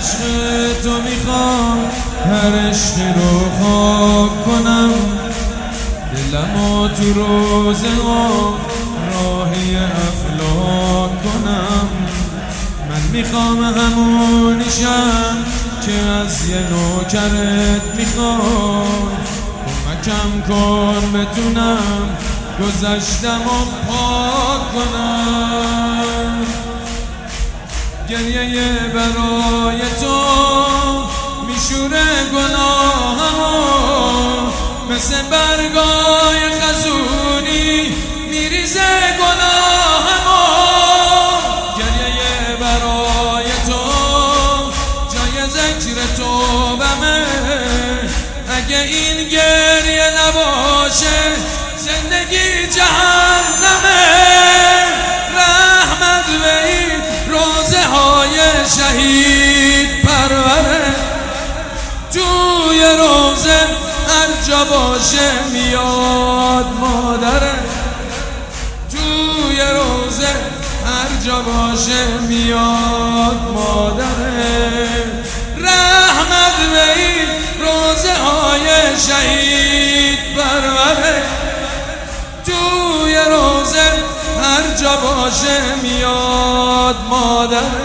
عشق تو میخوام هر عشقی رو خاک کنم، دلمو تو روزه ها راهی افلاک کنم. من میخوام همونیشم که از یه نوکرت میخوام، کمکم کن بتونم گذشتم و پاک کنم. گریه برای تو میشوره گناهمو، مثل برگای خزونی میریزه گناهمو. گریه برای تو جای ذکر توبمه، اگه این گریه نباشه زندگی جهنمه. رحمت به این روزه های شهید پروره، توی روزه هر جا باشه میاد مادره، توی روزه هر جا باشه میاد مادره. رحمت به این روزه های شهید پروره، توی روزه هر جا باشه میاد مادره.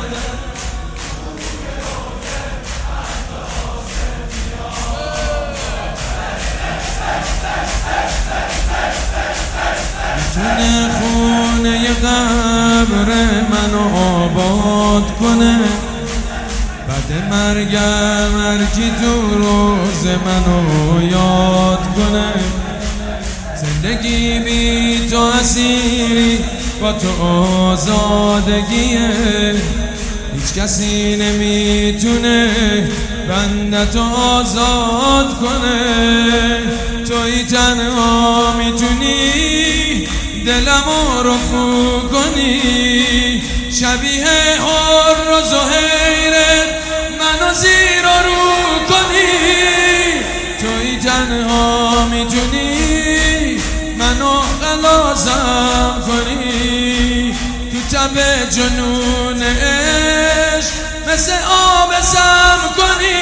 میتونه خونه قبر منو آباد کنه، بعد مرگم هرکی تو روز منو یاد کنه. زندگی بی تو اسیری، با تو آزادگیه، هیچ کسی نمیتونه بندتو آزاد کنه. توی تنها میتونی دلمو رفو کنی، شبیه حر و زهیرت منو زیر و رو کنی. توی تنها میتونی منو خلاصم کنی، تو تب جنون عشق مثل آب سم کنی.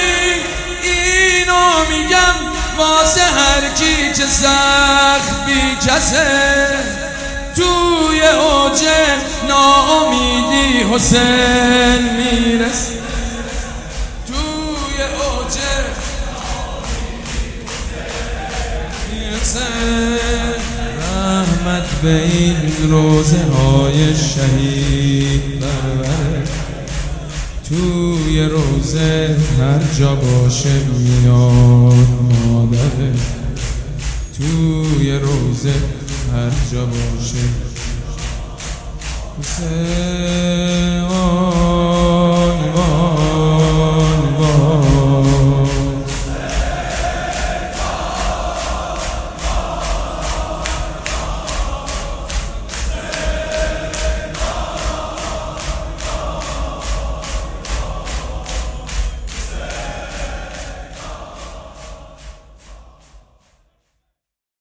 اینو میگم واسه هر کی که سخت بی کسه، توی اوج ناامیدی حسین میرسه، توی اوج میرسه. رحمت به این روزه های شهید پروره، توی روزه هر جا باشه میاد مادره، توی روزه هر جا باشه حسین.